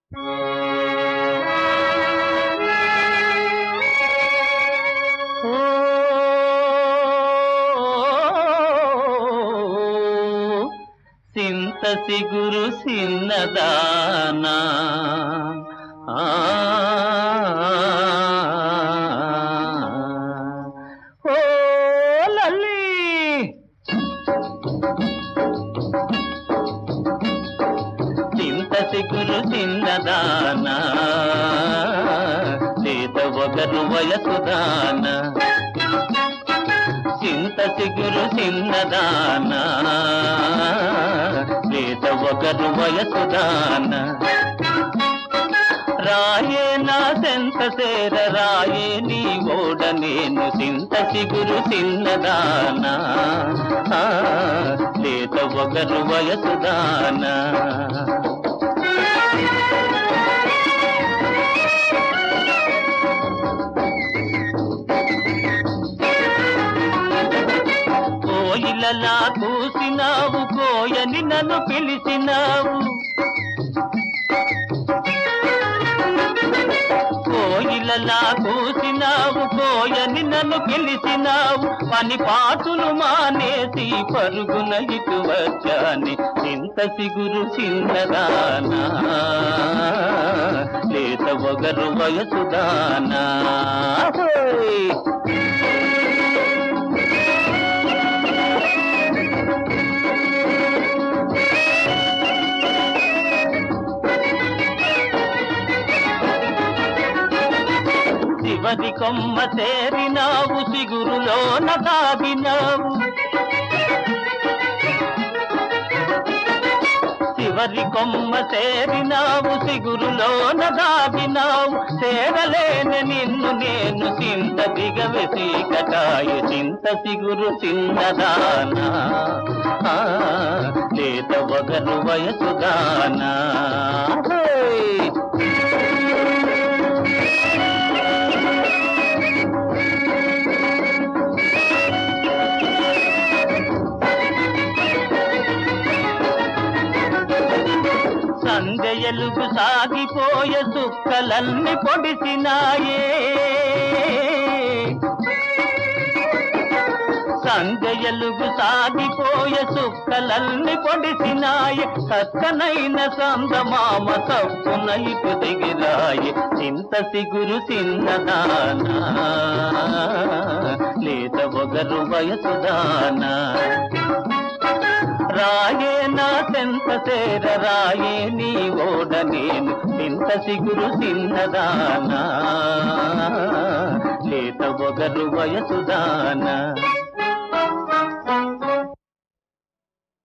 సింత సిగురు సిన్నదానా ఓ లల్లి సింత సిగురు సిన్నదానా లేత ఒకరు వయసుదానా చింత సిగురు చిన్నదానా లేత ఒకరు వయసుదాన రాయే నా సెంత సేర రాయే నీ ఓడ నేను చింత సిగురు చిన్నదానా లేత ఒకరు వయసుదానా కోయిలలా కూసినావు కోయని నన్ను పిలిచినావు కోయిలలా కూసినావు కోయని నన్ను పిలిచినావు పని పాటులు మానేసి పరుగున ఇటు వచ్చాని చింత సిగురు చిన్నదానా లేత ఒకరు వయసుదానా చివరి కొమ్మ చేరినావు సిగురులోన దాగినావు చివరి కొమ్మ చేరినావు సిగురులోన దాగినావు చేరలేని నిన్ను నేను చింత దిగవెసి కటాయ చింత సిగురు చిన్నదానా లేత ఒకరు వయసుదానా సంజయలుగు సాగిపోయే సుక్కలన్నీ పొడిసినాయే సంజయలుగు సాగిపోయే సుక్కలన్నీ పొడిసినాయే చక్కనైన సందమామ తప్పున ఇటు దిగిరాయే చింత సిగురు చిన్నదానా లేత ఒకరు వయసుదానా రాయే నా సెంత సేర రాయే నీ ఓడ నేను చింత సిగురు చిన్నదానా లేత ఒకరు వయసుదానా